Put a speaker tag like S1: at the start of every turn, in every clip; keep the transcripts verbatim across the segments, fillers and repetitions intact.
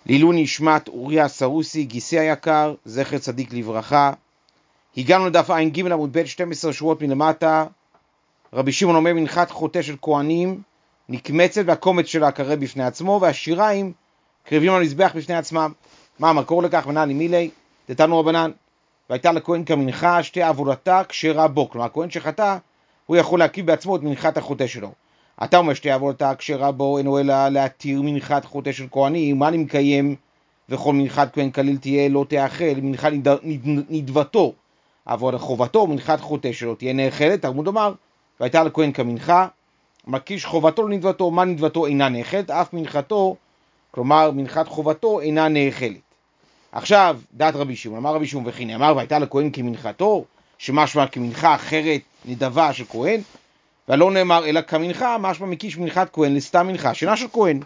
S1: לעילוי נשמת אוריה סרוסי, גיסי היקר, זכר צדיק לברכה. הגענו לדף עין ג' עמוד ב', שתים עשרה שורות מלמטה. רבי שמעון אומר מנחת חוטא של כהנים נקמצת והקומץ שלה קרב בפני עצמו, והשיריים קרבים על מזבח בפני עצמם. מה המקור לכך? מנהל מילי דתנו רבנן, והייתה לכהן כמנחה שתי עבודתה כשרה בו. כלומר הכהן שחטא הוא יכול להקיב בעצמו את מנחת החוטא שלו. אתה אומר שתי עבודתה כשרה בו אינו אלא להתיר מנחת חוטא של כהנים, מה אני מקיים? וכל מנחת כהן כליל תהיה לא תאכל מנחת נדבתו, עבוד חובתו מנחת חוטא שלו תהיה נאכלת. תלמוד אומר והייתה לכהן כמנחה מקיש חובתו לנדבתו, מה נדבתו אינה נאכלת, אף מנחתו, כלומר מנחת חובתו אינה נאכלת. עכשיו דעת רבי שמעון, אמר רבי שמעון וכי נאמר והייתה לכהן כמנחתו, שמשמע כמנחה אחרת נדבה של כהן, ולא נאמר אלא כמנחה, משמע מקיש מנחת כהן לסתם מנחה שינה של כהן,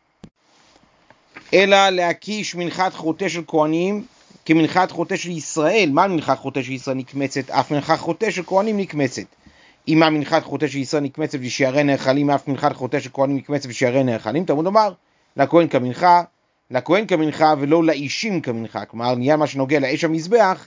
S1: אלא להקיש מנחת חוטא של כהנים כמנחת חוטא של ישראל. מה מנחת חוטא של ישראל נקמצת? אף מנחת חוטא של כהנים נקמצת. אם מה מנחת חוטא של ישראל נקמצת ושיערי נאכלים, אף מנחת חוטא של כהנים נקמצת ושיערי נאכלים. תלמוד אומר לכהן כמנחה, לכהן כמנחה ולא לאישים כמנחה. כלומר נהיה מה שנוגע לאש המזבח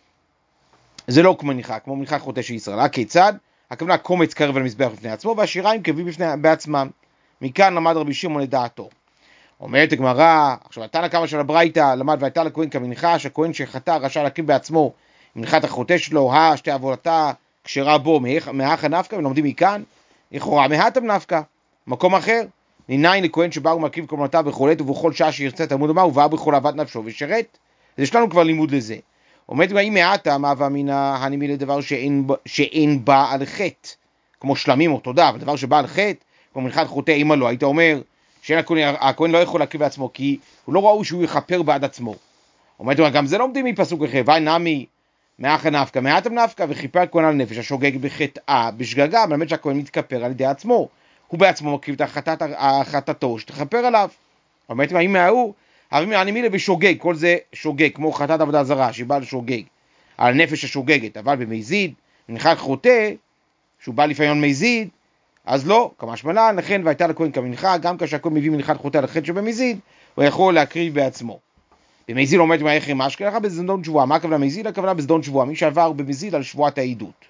S1: זה לא כמנחה, כמו מנחת חוטא של ישראל. הכיצד? הכוונה קומץ קרב על מזבח בפני עצמו והשיריים קרבים בפני בעצמם. מכאן למד רבי שמעון לדעתו. אומרת הגמרא, עכשיו התנא קמא של הברייתא למד והייתה לכהן כמנחה, שהכהן שחטא רשאי להקריב בעצמו מנחת החוטא שלו, השתי עבודתה כשרה בו, מהכה נפקא, ולומדים מכאן לכאורה מהתם נפקא. מקום אחר, מניין לכהן שבא ומקריב קורבנותיו בכל עת ובכל שעה שירצה, תלמוד אומר ובא בכל אהבת נפשו ושרת. אז יש לנו כבר לימוד לזה. אומרת אם מהתם הווה אמינא הנימי לדבר שאין, שאין בה על חטא, כמו שלמים או תודה, אבל דבר שבא על חטא, כמו מנחת חוטא, אמא לא, היית אומר שהכהן לא יכול להקריב בעצמו, כי הוא לא ראוי שהוא יכפר בעד עצמו. אומרת גם זה לא עומדים מפסוק אחר, ואי נמי מהכה נפקא, מהתם נפקא, וכיפר הכהן על נפש השוגג בחטאה בשגגה, מלמד שהכהן מתכפר על ידי עצמו, הוא בעצמו מקריב את החטאתו שתכפר עליו. אומרת מה אם מההוא אני מילה בשוגג, כל זה שוגג, כמו חטאת עבודה זרה שהיא באה לשוגג על נפש השוגגת, אבל במזיד מנחת חוטא שהוא בא לפעמים מזיד, אז לא, כמשמע לן, לכן והייתה לכהן כמנחה, גם כאשר הכהן מביא מנחת חוטא על החטא שבמזיד, הוא יכול להקריב בעצמו. במזיד אומרת מה איך מה שככה בזדון שבועה. מה הכוונה מזיד? הכוונה בזדון שבועה, מי שעבר במזיד על שבועת העדות.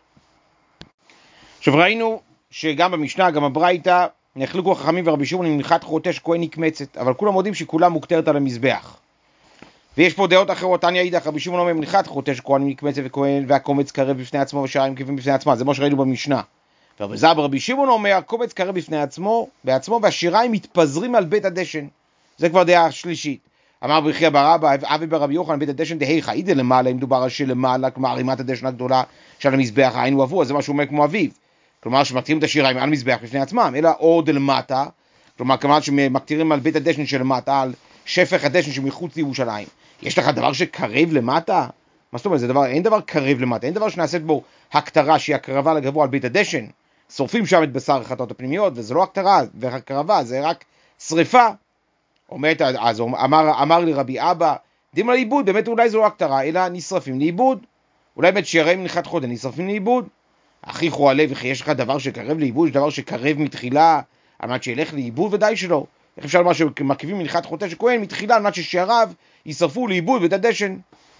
S1: עכשיו ראינו שגם במשנה, גם בברייתא, נחלקו החכמים ורבי שמעון עם מנחת חוטא שכהן נקמצת, אבל כולם יודעים שכולם מוכתרת על המזבח. ויש פה דעות אחרות, תניא אידך, רבי שמעון אומר מנחת חוטא שכהן נקמצת וכהן והקומץ קרב בפני עצמו ושערים קרבים בפני עצמה, זה מה שראינו במשנה. ורבי רבי שמעון אומר הקומץ קרב בפני עצמו בעצמו והשיריים מתפזרים על בית הדשן. זה כבר דעה שלישית. אמר ברכיה ברבא אבי ברבי יוחנן בית הדשן דהיכא אידה למעלה, אם דובר על שלמעלה, כלומר ערימת הדשן הגדולה של המזבח היינו אבו, אז זה מה שהוא אומר כמו אביו, כלומר שמקטירים את השיריים על מזבח בפני עצמם, אלא עוד למטה, כלומר כמובן שמקטירים על בית הדשן שלמטה, על שפך הדשן שמחוץ לירושלים. יש לך דבר שקרב למטה? מה זאת אומרת? זה דבר, אין דבר קרב למטה, אין דבר שנעשית בו הקטרה שהיא הקרבה לגבוה על בית הדשן, שורפים שם את בשר החטאות הפנימיות, וזה לא הקטרה והקרבה, זה רק שריפה. אומרת, אז אמר, אמר לי רבי אבא, דימה לאיבוד, באמת אולי זה לא הקטרה, אלא נשרפים לאיבוד. אולי באמת שירי מנחת חוטא נשרפים לאיבוד. אחי חועלה וכי יש לך דבר שקרב לאיבוד, יש דבר שקרב מתחילה על מנת שילך לאיבוד? ודאי שלא. איך אפשר לומר שמקיבים מנחת חוטא של כהן מתחילה על מנת ששיריו ישרפו לאיבוד בית הדשן?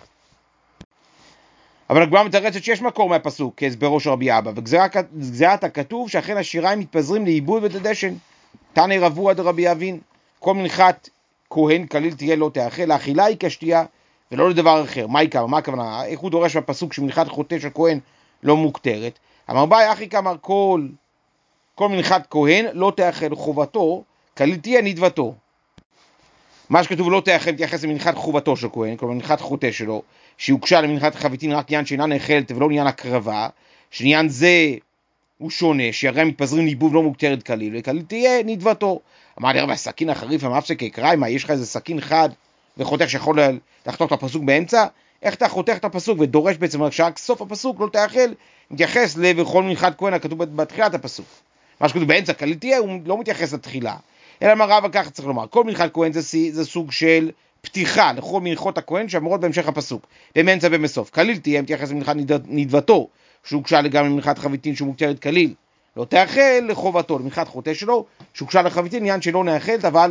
S1: אבל הגמרא מתרצת שיש מקור מהפסוק כהסברו של רבי אבא, וגזירת הכתוב שאכן השיריים מתפזרים לאיבוד בית הדשן. תנא רבוע דרבי אבין, כל מנחת כהן כליל תהיה לא תאכל, האכילה היא כשתייה ולא לדבר אחר. מה העיקר? מה הכוונה? איך הוא דורש בפסוק שמנחת חוטא של כהן לא מוכתרת? אמר ביי אחי כאמר כל כל מנחת כהן לא תאכל, חובתו כליל תהיה נדבתו. מה שכתוב לא תאכל מתייחס למנחת חובתו של כהן, כלומר מנחת חוטא שלו שיוקשה למנחת חביתין רק עניין שאינה נאכלת ולא עניין הקרבה, שעניין זה הוא שונה, שיריים מתפזרים לאיבוד לא מוכתרת כליל, וכליל תהיה נדבתו. אמר לי, אבל הסכין החריף המפסק יקראי, מה יש לך איזה סכין חד וחותך שיכול לחתוך את הפסוק באמצע? איך אתה חותך את הפסוק ודורש בעצם רק סוף הפסוק לא תאכל, מתייחס לכל מנחת כהן הכתוב בתחילת הפסוק. מה שכתוב באמצע כליל תהיה הוא לא מתייחס לתחילה, אלא מה רב ככה צריך לומר, כל מנחת כהן זה, זה סוג של פתיחה לכל מנחות הכהן שאמורות בהמשך הפסוק, באמצע ובסוף. כליל תהיה מתייחס למנחת נדבתו שהוקשה לגמרי למנחת חביתין שהוא מוכתרת כליל לא תאכל, לחובתו למנחת חוטא שלו שהוקשה לחביתין עניין שלא נאכלת אבל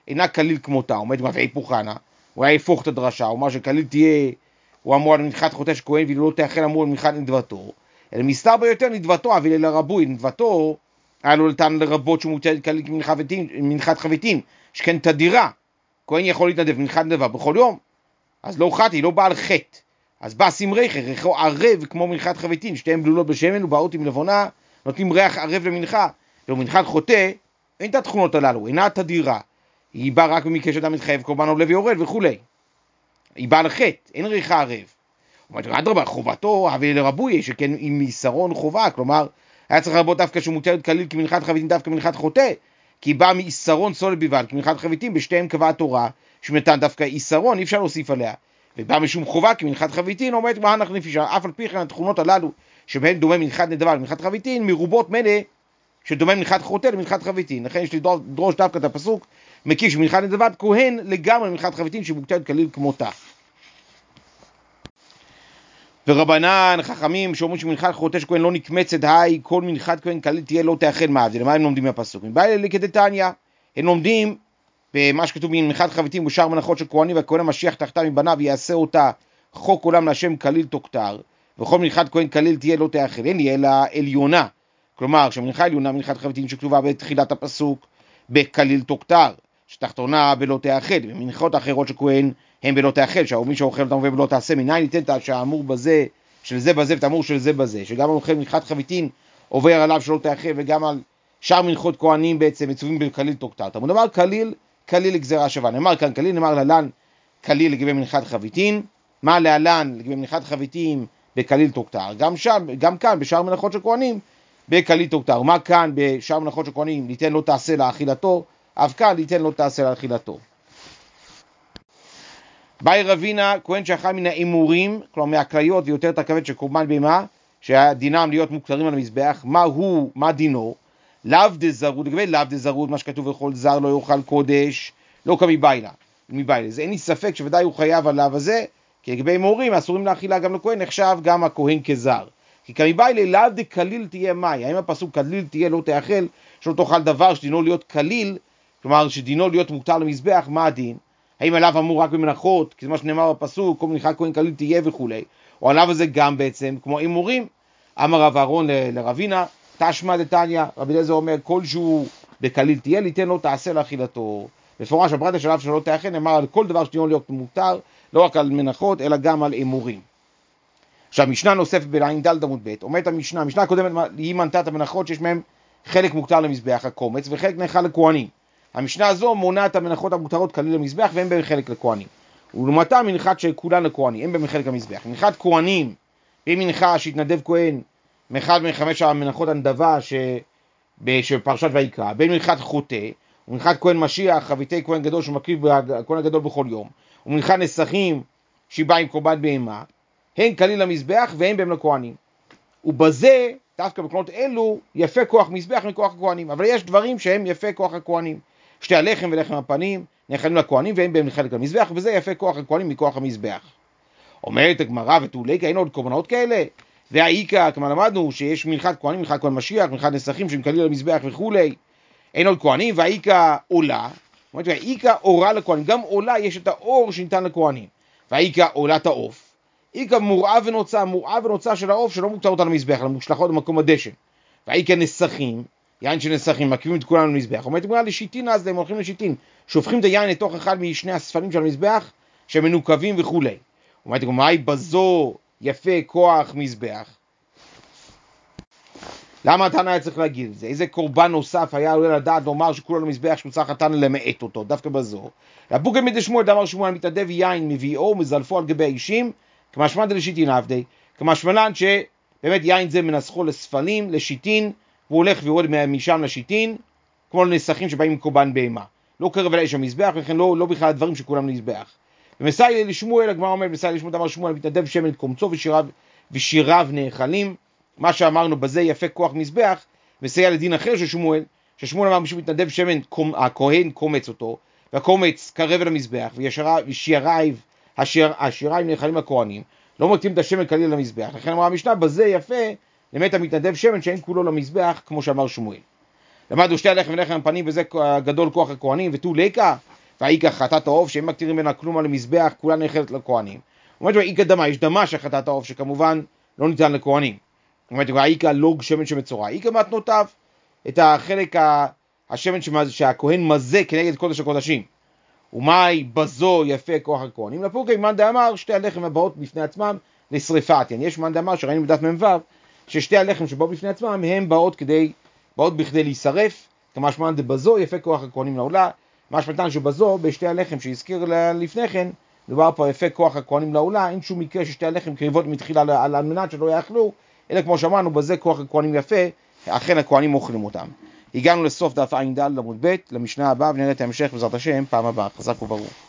S1: אינה כליל כמותה. עומד מה והיפוך חנה, הוא היה הפוך את הדרשה, הוא אמר שכליל תהיה, הוא אמור על מנחת חוטא של כהן, ואילו לא תאכל אמור על מנחת נדבתו, אלא מסתר ביותר נדבתו, אבל אלה רבוי, נדבתו, היה לו לטען לרבות שהוא מוצא כליל כמנחת חביתין, שכן תדירה, כהן יכול להתנדב מנחת נדבה בכל יום, אז לא חטא, לא בעל חטא, אז בא שים ריחך, ריחו ערב כמו מנחת חביתין, שתיהם בלולות בשמן ובאות עם לבונה, נותנים ריח ערב למנחה, לא מנחת חוטא, אין את התכונות הללו, אינה תדירה, היא באה רק במקרה שאדם מתחייב, קורבן עולה ויורד וכולי. היא באה לחטא, אין ריחה ערב. אומרת, אדרבה, חובתו, אבל לרבוי, שכן עם מסרון חובה, כלומר, היה צריך לרבות דווקא שהוא מותרת כליל כמנחת חביתין דווקא מנחת חוטא, כי היא באה מאיסרון סולת בלבד, כמנחת חביתין, בשתיהם קבעה התורה, שמתן דווקא איסרון, אי אפשר להוסיף עליה. ובאה משום חובה כמנחת חביתין, אומרת, מה אנחנו נפישה, אף על פי כן התכונות הללו, שבהן דומה מנחת נדבה למנחת חביתין, מרובות מנה שדומה מנחת חוטא למנחת חביתין. לכן יש לדרוש דווקא את הפסוק, מקיש מנחת נדבת כהן לגמרי מנחת חביתין שמוקטרת כליל כמותה. ורבנן חכמים שאומרים שמנחת חוטא של כהן לא נקמצת, היי כל מנחת כהן כליל תהיה לא תאכל מהבדל. למה הם לומדים מהפסוק? מבעיה לכדתניא, הם לומדים במה שכתוב מנחת חביתין בשאר מנחות של כהנים, והכהן המשיח תחתיו מבניו ויעשה אותה חוק עולם להשם כליל תוקטר, וכל מנחת כהן כליל תהיה לא תאכל. אין לי אלא עליונה, כלומר שהמנחה העליונה מנחת חביתין שכתובה בתחילת הפסוק בכליל תוקטר, שתחתונה בלא תאכל, ומנחות אחרות של כהן הם בלא תאכל, שהאומרים שאוכל אותם ובלא תעשה, מניין ניתן שהאמור בזה של זה בזה ותאמור של זה בזה, שגם האוכל מנחת חביתין עובר עליו שלא תאכל, וגם על שאר מנחות כהנים בעצם מצווים בכליל תוקטר. תלמוד אמר כליל, כליל לגזרה שווה. נאמר כאן כליל, נאמר להלן כליל לגבי מנחת חביתין, מה להלן לגבי מנחת חביתין בכליל תוקטר. גם שם, גם כאן בשאר מנחות של כהנים בכליל תוקטר. מה כאן בשאר מנחות של כהנים ניתן לא תעשה לאכילתו, אף כאן ניתן לא תעשה לאכילתו. באי רבינה, כהן שאכל מן האמורים, כלומר מהכליות ויותר את הכבד של קורבן בהמה, שהדינם להיות מוקטרים על המזבח, מה הוא, מה דינו? לאו דזרות, לגבי לאו דזרות, מה שכתוב וכל זר לא יאכל קודש, לא כמביילה, מביילה. זה אין לי ספק שוודאי הוא חייב על לאו הזה, כי לגבי אמורים אסורים לאכילה גם לכהן, נחשב גם הכהן כזר. כי כמביילה לאו דקליל תהיה מאי, האם הפסוק כליל תהיה לא תאכל, שלא תאכל דבר שדינו להיות כליל, כלומר שדינו להיות מוקטר למזבח, מה הדין? האם עליו אמור רק במנחות, כי זה מה שנאמר בפסוק, כל מנחת כהן כליל תהיה וכו', או עליו הזה גם בעצם כמו אמורים? אמר רב אהרון ל- לרבינה, תשמע דתניא, רבי אליעזר אומר, כל שהוא בכליל תהיה, ליתן לו תעשה לאכילתו. בפורש הברייתא שלב שלא תאכל, נאמר על כל דבר שדינו להיות מותר, לא רק על מנחות, אלא גם על אמורים. עכשיו, משנה נוספת בע"ד עמוד ב', אומרת המשנה, המשנה הקודמת היא מנתה את המנחות שיש מהם חלק מוקטר למזבח הקומץ, וחלק נאכל לכהנים. המשנה הזו מונה את המנחות המותרות כליל למזבח, ואין בהם חלק לכהנים. ולעומתה מנחת שכולן לכהנים, אין בהם חלק למזבח. מנחת כהנים, היא מנחה שהתנדב כהן, מאחד מחמש המנחות הנדבה שבפרשת ויקרא, בין מנחת חוטא, ומנחת כהן משיח, חביתי כהן גדול שמקריב הכהן הגדול בכל יום, ומנחת נסכים שבא עם קורבן בהמה, הן כליל למזבח ואין בהם לכהנים. ובזה, דווקא בקנות אלו, יפה כוח מזבח מכוח הכהנים. אבל יש דברים שהם יפה כוח הכהנים. שתי הלחם ולחם הפנים נאכלים לכהנים ואין בהם חלק למזבח, וזה יפה כוח הכהנים מכוח המזבח. אומרת הגמרא ותולקה, אין עוד קורבנות כאלה? והאיקה, כמה למדנו, שיש מנחת כהנים, מנחת כהן משיח, מנחת נסכים שהם כליל למזבח וכולי. אין עוד כהנים, והאיקה עולה. אומרת, והאיקה אורה לכהנים. גם עולה יש את האור שניתן לכהנים. והאיקה עולת העוף. איקה מוראה ונוצה, מוראה ונוצה של העוף שלא מותר אותה למזבח, אלא מושלכות במקום הדשן. והאיקה נסכים, יין של נסכים, מקימים את כולם למזבח. אומרת, אומרת לשיטין אז, הם הולכים לשיטין, שופכים את היין לתוך אחד משני הספלים של המזבח, שמנוקבים וכולי. אומרת, מהי בזו יפה כוח מזבח? למה התנא היה צריך להגיד את זה? איזה קורבן נוסף היה עולה לדעת לומר שכולה למזבח שמצריך התנא למעט אותו, דווקא בזו. רבוגי מדי שמואל, דאמר שמואל, מתנדב יין מביאו ומזלפו על גבי האישים, כמשמע דלשיטין עבדי, כמשמע שבאמת יין זה מנסחו לספלים, לשיטין, והוא הולך ויורד משם לשיטין, כמו לנסחים שבאים עם קורבן בהמה. לא קרב אל האיש המזבח, וכן לא, לא בכלל הדברים שכולם למזבח. ומסייע לשמואל, הגמרא אומר, מסייע לשמואל, דאמר שמואל, מתנדב שמן את קומצו ושיריו, ושיריו נאכלים. מה שאמרנו בזה יפה כוח מזבח, מסייע לדין אחר של שמואל, ששמואל אמר משהו מתנדב שמן, הכהן קומץ אותו, והקומץ קרב אל המזבח, ושיריו, השיריים נאכלים לכהנים, לא מקטים את השמן כליל למזבח. לכן אמרה המשנה, בזה יפה, באמת המתנדב שמן שאין כולו למזבח, כמו שאמר שמואל. למדנו שתי הלחם ולחם הפנים, וזה גדול כוח הכהנים, ותו לקה, והאיכא חטאת העוף שהם מקטירים בין הכלום על המזבח, כולה נאכלת לכהנים. אומרת, והאיכא דמה, יש דמה של חטאת העוף שכמובן לא ניתן לכהנים. אומרת, והאיכא לוג שמן שמצורע, איכא מתנותיו, את החלק השמן שהכהן מזה כנגד קודש הקודשים. ומאי בזו יפה כוח הכהנים, לפוקי מאן דאמר שתי הלחם הבאות בפני עצמם לשריפת, yani יש מאן דאמר שראינו בדף מ"ו ששתי הלחם שבאו בפני עצמם הם באות כדי, באות בכדי להישרף, כמשמע דבזו יפה כוח הכהנים לעולה, משמעתן שבזו בשתי הלחם שהזכיר לפני כן, מדובר פה יפה כוח הכהנים לעולה, אין שום מקרה ששתי הלחם קריבות מתחילה על מנת שלא יאכלו, אלא כמו שאמרנו בזה כוח הכהנים יפה, אכן הכהנים אוכלים אותם. הגענו לסוף דף ע"ד עמוד ב', למשנה הבאה ונראה את ההמשך בעזרת השם פעם הבאה. חזק וברוך.